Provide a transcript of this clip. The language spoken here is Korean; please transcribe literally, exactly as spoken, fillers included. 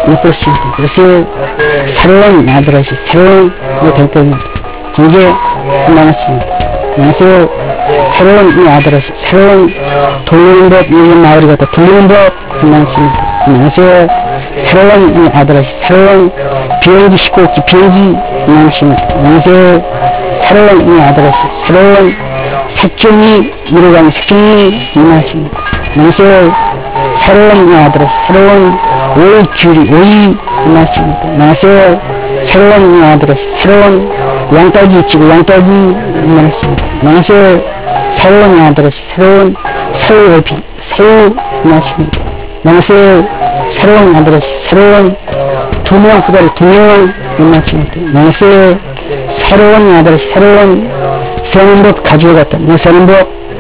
그렇습니다. 그래서 새로운 아들아시 새로운 될 겁니다. 이게 나눴습니다. 그래서 새로운 이 아들아시 새로운 돌리는 법, 이 마을이 갖다 돌리는 법 나눴습니다. 그래서 새로운 이 아들아시 새로운 비행기 싣고 없기 비행기 나눴습니다. 그래서 새로운 이 아들아시 새로운 색종이 이루어가는 색종이 나눴습니다. 그래서 새로운 이 아들아시 새로운 오이 귤이 오이 나눴습니다. 그래서 새로운 이 아들아시 새로운 양떡이 있지고 양떡이 나눴습니다. 그래서 새로운 이 아들아시 새로운 새우 어비 새우 나눴습니다. 그래서 새로운 아들아시 새로운 두명 후다리 두명 나눴습니다. 그래서 새로운 아들아시 새로운 세는법 가지고 갔다. 세는법